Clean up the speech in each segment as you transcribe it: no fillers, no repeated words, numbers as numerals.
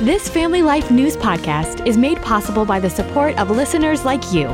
This Family Life News podcast is made possible by the support of listeners like you.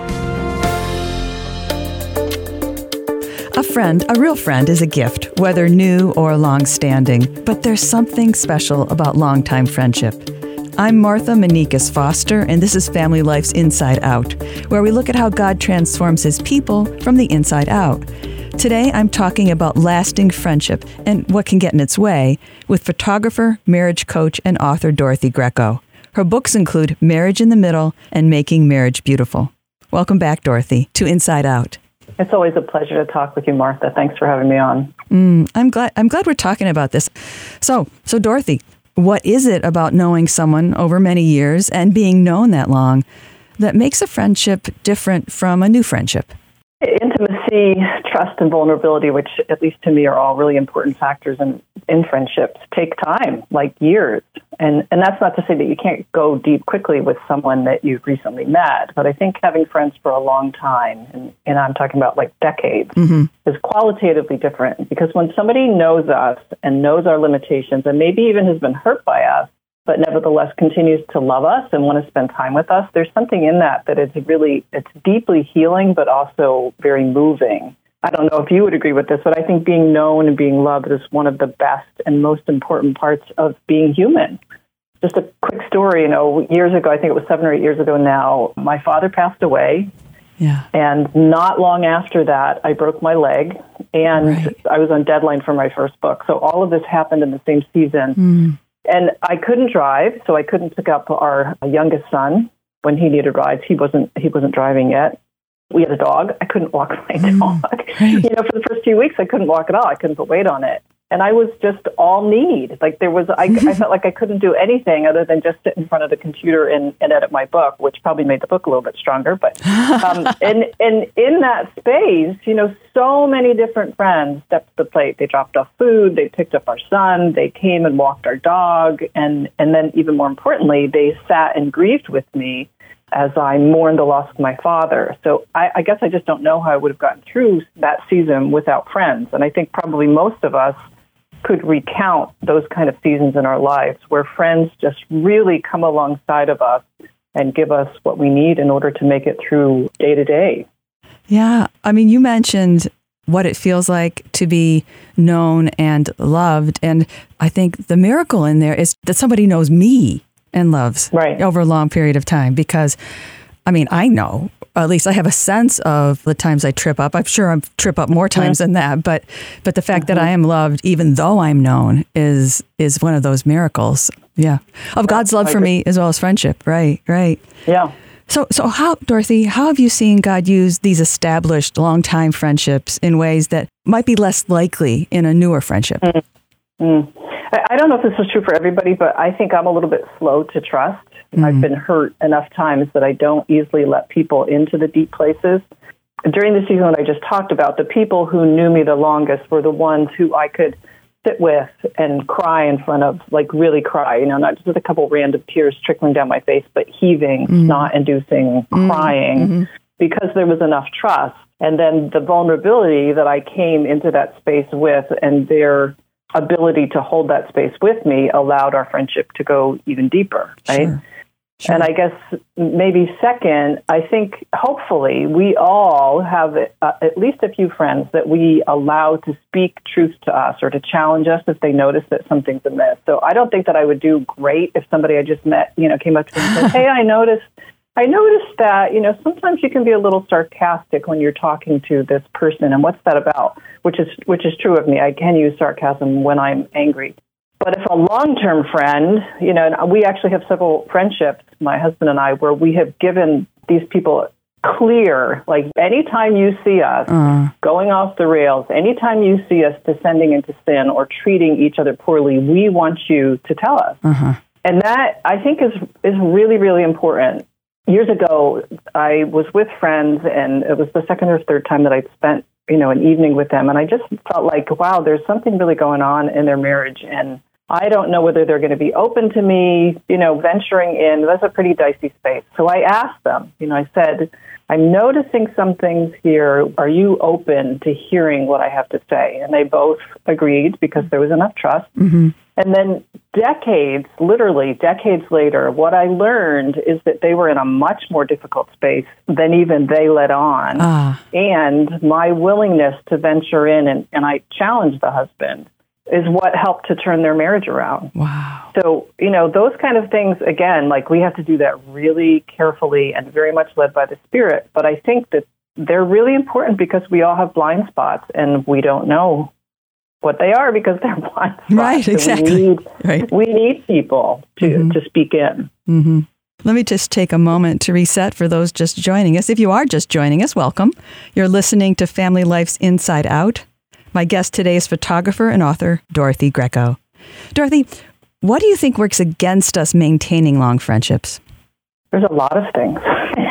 A friend, a real friend, is a gift, whether new or long-standing. But there's something special about longtime friendship. I'm Martha Manikas Foster, and this is Family Life's Inside Out, where we look at how God transforms His people from the inside out. Today, I'm talking about lasting friendship and what can get in its way with photographer, marriage coach, and author Dorothy Greco. Her books include Marriage in the Middle and Making Marriage Beautiful. Welcome back, Dorothy, to Inside Out. It's always a pleasure to talk with you, Martha. Thanks for having me on. I'm glad we're talking about this. So Dorothy, what is it about knowing someone over many years and being known that long that makes a friendship different from a new friendship? Intimacy, trust, and vulnerability, which at least to me are all really important factors in friendships, take time, like years. And that's not to say that you can't go deep quickly with someone that you've recently met, but I think having friends for a long time, and I'm talking about like decades, is qualitatively different. Because when somebody knows us and knows our limitations and maybe even has been hurt by us, but nevertheless continues to love us and want to spend time with us, there's something in that it's deeply healing, but also very moving. I don't know if you would agree with this, but I think being known and being loved is one of the best and most important parts of being human. Just a quick story, years ago, I think it was 7 or 8 years ago now, my father passed away. Yeah. And not long after that, I broke my leg, and I was on deadline for my first book. So all of this happened in the same season. And I couldn't drive, so I couldn't pick up our youngest son when he needed rides. He wasn't driving yet. We had a dog. I couldn't walk my dog. Right. For the first few weeks, I couldn't walk at all. I couldn't put weight on it. And I was just all need. Like I felt like I couldn't do anything other than just sit in front of the computer and edit my book, which probably made the book a little bit stronger. But and in that space, so many different friends stepped to the plate. They dropped off food. They picked up our son. They came and walked our dog. And then even more importantly, they sat and grieved with me as I mourned the loss of my father. So I guess I just don't know how I would have gotten through that season without friends. And I think probably most of us could recount those kind of seasons in our lives where friends just really come alongside of us and give us what we need in order to make it through day to day. Yeah. I mean, you mentioned what it feels like to be known and loved. And I think the miracle in there is that somebody knows me and loves over a long period of time. Because, I know, at least I have a sense of the times I trip up. I'm sure I trip up more times than that. But the fact that I am loved, even though I'm known, is one of those miracles. Yeah. Of God's love for me as well as friendship. Right. Yeah. So how, Dorothy, how have you seen God use these established long-time friendships in ways that might be less likely in a newer friendship? I don't know if this is true for everybody, but I think I'm a little bit slow to trust. I've been hurt enough times that I don't easily let people into the deep places. During the season that I just talked about, the people who knew me the longest were the ones who I could sit with and cry in front of, like really cry, not just with a couple random tears trickling down my face, but heaving, snot-inducing, crying, because there was enough trust. And then the vulnerability that I came into that space with and their ability to hold that space with me allowed our friendship to go even deeper, right? Sure. And I guess maybe second, I think hopefully we all have at least a few friends that we allow to speak truth to us or to challenge us if they notice that something's amiss. So I don't think that I would do great if somebody I just met, came up to me and said, hey, I noticed that, sometimes you can be a little sarcastic when you're talking to this person. And what's that about? Which is true of me. I can use sarcasm when I'm angry. But if a long-term friend, and we actually have several friendships, my husband and I, where we have given these people clear, like anytime you see us going off the rails, anytime you see us descending into sin or treating each other poorly, we want you to tell us. And that, I think, is really, really important. Years ago, I was with friends, and it was the second or third time that I'd spent, an evening with them. And I just felt like, wow, there's something really going on in their marriage. And I don't know whether they're going to be open to me, venturing in. That's a pretty dicey space. So I asked them, I said, I'm noticing some things here. Are you open to hearing what I have to say? And they both agreed because there was enough trust. Mm-hmm. And then literally decades later, what I learned is that they were in a much more difficult space than even they let on. And my willingness to venture in, and I challenged the husband, is what helped to turn their marriage around. Wow. So, those kind of things, again, like we have to do that really carefully and very much led by the Spirit. But I think that they're really important because we all have blind spots and we don't know what they are because they're blind spots. Right, exactly. We need people to speak in. Mm-hmm. Let me just take a moment to reset for those just joining us. If you are just joining us, welcome. You're listening to Family Life's Inside Out. My guest today is photographer and author Dorothy Greco. Dorothy, what do you think works against us maintaining long friendships? There's a lot of things.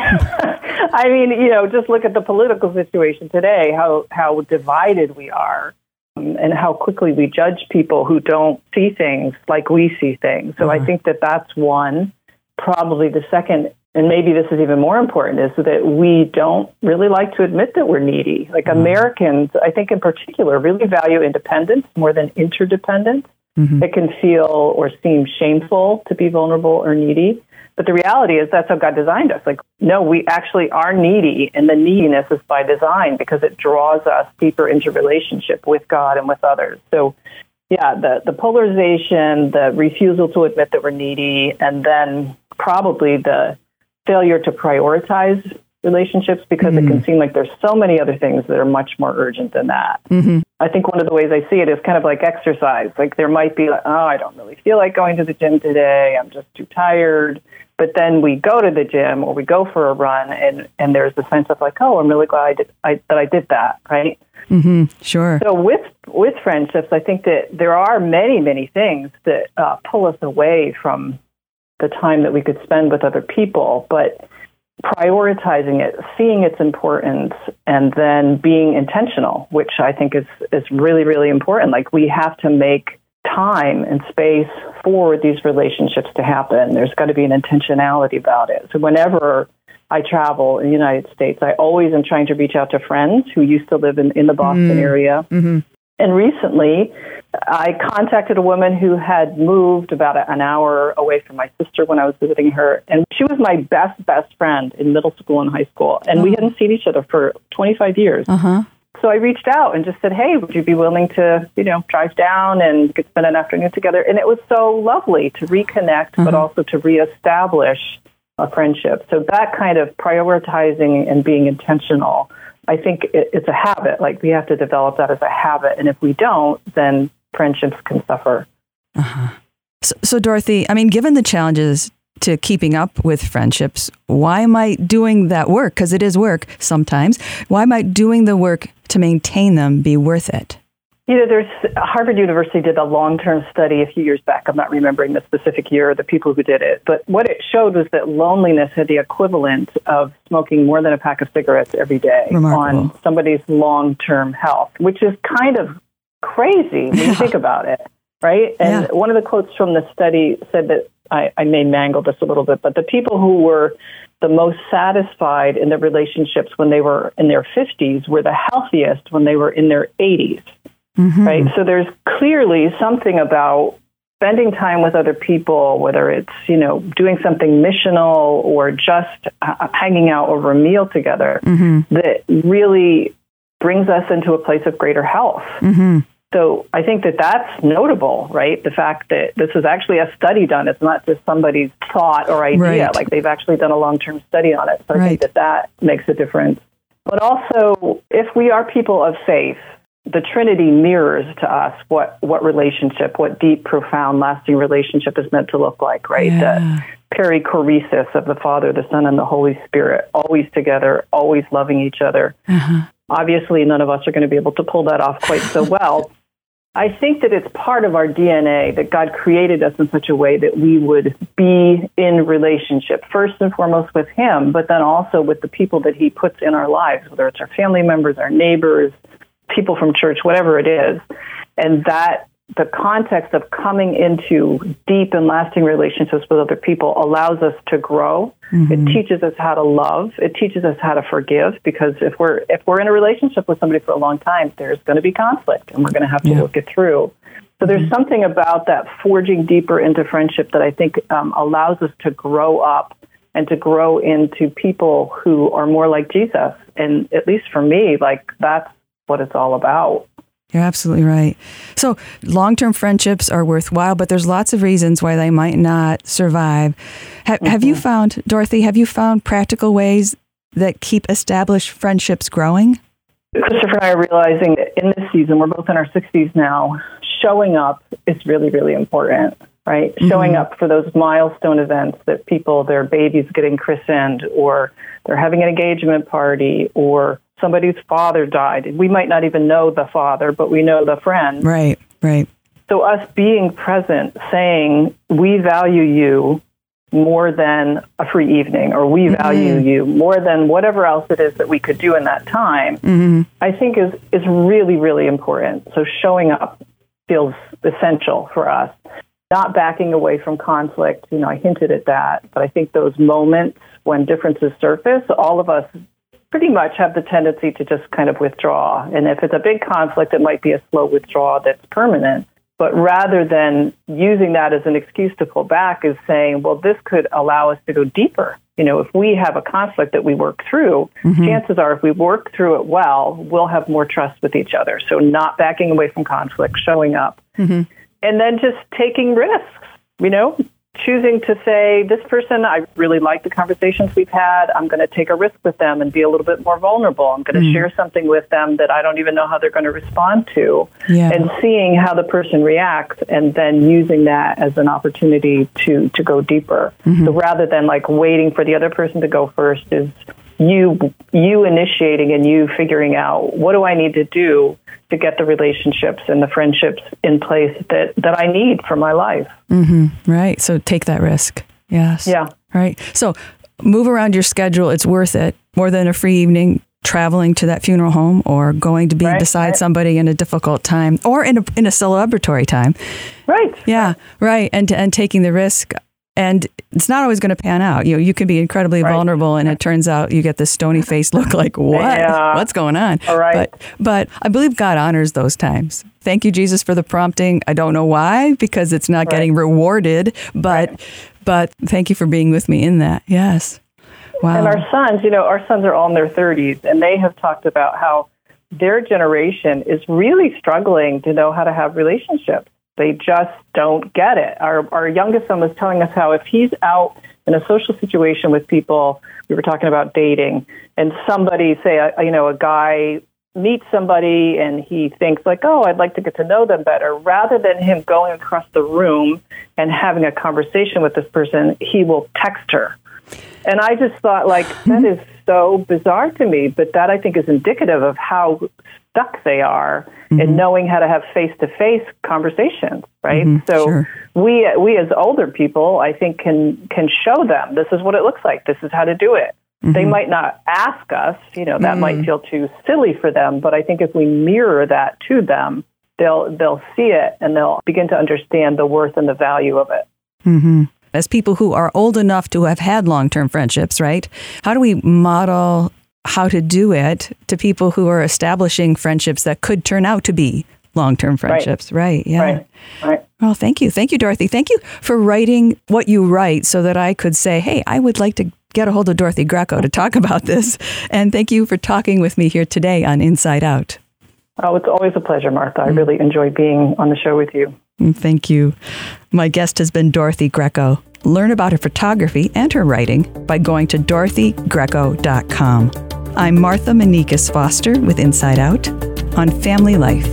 I mean, just look at the political situation today, how divided we are, and how quickly we judge people who don't see things like we see things. So I think that that's one. Probably the second, and maybe this is even more important, is that we don't really like to admit that we're needy. Like Americans, I think in particular, really value independence more than interdependence. Mm-hmm. It can feel or seem shameful to be vulnerable or needy. But the reality is that's how God designed us. Like, no, we actually are needy, and the neediness is by design because it draws us deeper into relationship with God and with others. So, yeah, the polarization, the refusal to admit that we're needy, and then probably the failure to prioritize relationships because it can seem like there's so many other things that are much more urgent than that. Mm-hmm. I think one of the ways I see it is kind of like exercise. Like there might be like, I don't really feel like going to the gym today. I'm just too tired. But then we go to the gym or we go for a run and there's the sense of like, I'm really glad that I did that, right? Mm-hmm. Sure. So with friendships, I think that there are many, many things that pull us away from the time that we could spend with other people, but prioritizing it, seeing its importance, and then being intentional, which I think is really, really important. Like we have to make time and space for these relationships to happen. There's got to be an intentionality about it. So whenever I travel in the United States, I always am trying to reach out to friends who used to live in the Boston area. Mm-hmm. And recently, I contacted a woman who had moved about an hour away from my sister when I was visiting her. And she was my best friend in middle school and high school. And we hadn't seen each other for 25 years. Uh-huh. So I reached out and just said, hey, would you be willing to, drive down and could spend an afternoon together? And it was so lovely to reconnect, but also to reestablish a friendship. So that kind of prioritizing and being intentional, I think it's a habit. Like we have to develop that as a habit. And if we don't, then friendships can suffer. Uh-huh. So Dorothy, given the challenges to keeping up with friendships, why might doing that work, because it is work sometimes, why might doing the work to maintain them be worth it? There's Harvard University did a long-term study a few years back. I'm not remembering the specific year or the people who did it. But what it showed was that loneliness had the equivalent of smoking more than a pack of cigarettes every day on somebody's long-term health, which is kind of crazy when you think about it, right? And one of the quotes from the study said that, I may mangle this a little bit, but the people who were the most satisfied in their relationships when they were in their 50s were the healthiest when they were in their 80s. Mm-hmm. Right. So there's clearly something about spending time with other people, whether it's, doing something missional or just hanging out over a meal together, that really brings us into a place of greater health. Mm-hmm. So I think that that's notable, right? The fact that this is actually a study done. It's not just somebody's thought or idea. Right. Like they've actually done a long-term study on it. So I think that makes a difference. But also, if we are people of faith, the Trinity mirrors to us what relationship, what deep, profound, lasting relationship is meant to look like, right? The perichoresis of the Father, the Son, and the Holy Spirit, always together, always loving each other. Uh-huh. Obviously, none of us are going to be able to pull that off quite so well. I think that it's part of our DNA that God created us in such a way that we would be in relationship, first and foremost with Him, but then also with the people that He puts in our lives, whether it's our family members, our neighbors, people from church, whatever it is. And that the context of coming into deep and lasting relationships with other people allows us to grow. It teaches us how to love. It teaches us how to forgive, because if we're in a relationship with somebody for a long time, there's going to be conflict, and we're going to have to work it through. So there's something about that forging deeper into friendship that I think allows us to grow up and to grow into people who are more like Jesus. And at least for me, like, that's what it's all about. You're absolutely right. So long-term friendships are worthwhile, but there's lots of reasons why they might not survive. Have you found, Dorothy, practical ways that keep established friendships growing? Christopher and I are realizing that in this season, we're both in our 60s now, showing up is really, really important, right? Showing up for those milestone events that people, their baby's getting christened, or they're having an engagement party, or somebody's father died. We might not even know the father, but we know the friend. Right. So us being present, saying, we value you more than a free evening, or we value you more than whatever else it is that we could do in that time, I think is really, really important. So showing up feels essential for us. Not backing away from conflict. I hinted at that, but I think those moments when differences surface, all of us pretty much have the tendency to just kind of withdraw. And if it's a big conflict, it might be a slow withdrawal that's permanent. But rather than using that as an excuse to pull back, is saying, well, this could allow us to go deeper. If we have a conflict that we work through, chances are if we work through it well, we'll have more trust with each other. So not backing away from conflict, showing up. And then just taking risks, choosing to say, this person, I really like the conversations we've had. I'm going to take a risk with them and be a little bit more vulnerable. I'm going to share something with them that I don't even know how they're going to respond to. And seeing how the person reacts, and then using that as an opportunity to go deeper. So rather than like waiting for the other person to go first, is you initiating and you figuring out, what do I need to do to get the relationships and the friendships in place that I need for my life. Right. So take that risk. Yes. Yeah. Right. So move around your schedule. It's worth it. More than a free evening traveling to that funeral home, or going to be beside somebody in a difficult time, or in a celebratory time. Right. Yeah. Right. And taking the risk. And it's not always going to pan out. You can be incredibly vulnerable, and it turns out you get this stony face look like, what? Yeah. What's going on? All right. But I believe God honors those times. Thank you, Jesus, for the prompting. I don't know why, because it's not getting rewarded, but thank you for being with me in that. Yes. Wow. And our sons are all in their 30s, and they have talked about how their generation is really struggling to know how to have relationships. They just don't get it. Our youngest son was telling us how if he's out in a social situation with people, we were talking about dating, and somebody, say, a guy meets somebody and he thinks like, oh, I'd like to get to know them better, rather than him going across the room and having a conversation with this person, he will text her. And I just thought, like, that is so bizarre to me, but that I think is indicative of how stuck they are in knowing how to have face-to-face conversations, right? So we as older people, I think, can show them, this is what it looks like, this is how to do it. They might not ask us, that might feel too silly for them, but I think if we mirror that to them, they'll see it, and they'll begin to understand the worth and the value of it. As people who are old enough to have had long-term friendships, right? How do we model how to do it to people who are establishing friendships that could turn out to be long-term friendships? Right. Yeah. Right. Well, thank you. Thank you, Dorothy. Thank you for writing what you write so that I could say, hey, I would like to get a hold of Dorothy Greco to talk about this. And thank you for talking with me here today on Inside Out. Oh, it's always a pleasure, Martha. I really enjoy being on the show with you. Thank you. My guest has been Dorothy Greco. Learn about her photography and her writing by going to DorothyGreco.com. I'm Martha Manikas Foster with Inside Out on Family Life.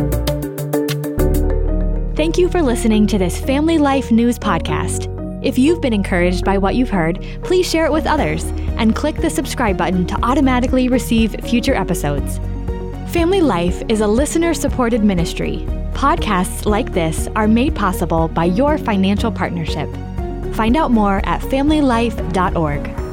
Thank you for listening to this Family Life News podcast. If you've been encouraged by what you've heard, please share it with others and click the subscribe button to automatically receive future episodes. Family Life is a listener-supported ministry. Podcasts like this are made possible by your financial partnership. Find out more at familylife.org.